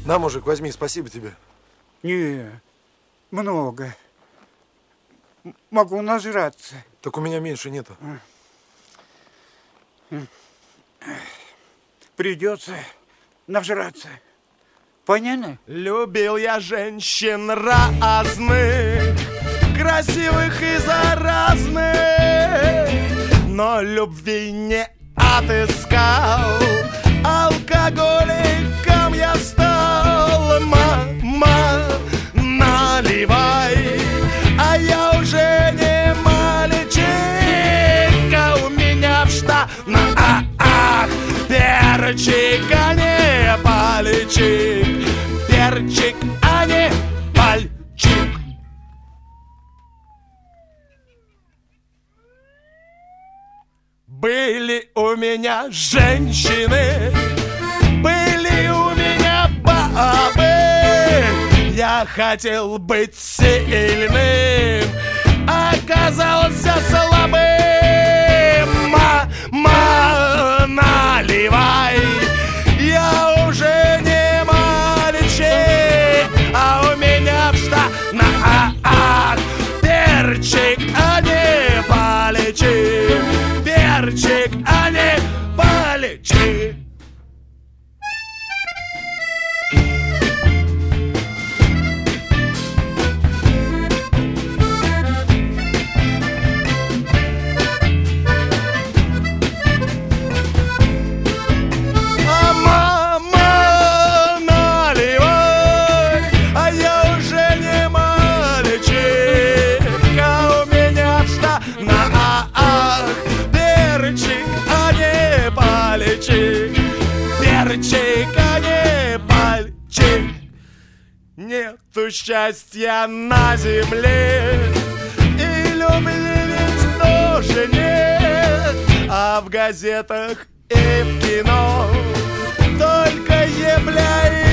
На, мужик, возьми, спасибо тебе. Не, много. Могу нажраться. Так у меня меньше нету. Придется нажраться. Понятно? Любил я женщин разных, красивых и заразных, но любви не отыскал. Алкоголиком я стал. Мама, наливай, а я уже не мальчик, а у меня в штанах перчик, а не пальчик. Перчик, а не пальчик. Были у меня женщины, были у меня бабы. Я хотел быть сильным, оказался слабым. Мама, наливай, я уже не мальчик, а у меня в штанах перчик, а не пальчик. Перчик, а не пальчик. Перчик, а не пальчик. Нету счастья на земле, и любви ведь тоже нет, а в газетах и в кино только ебля и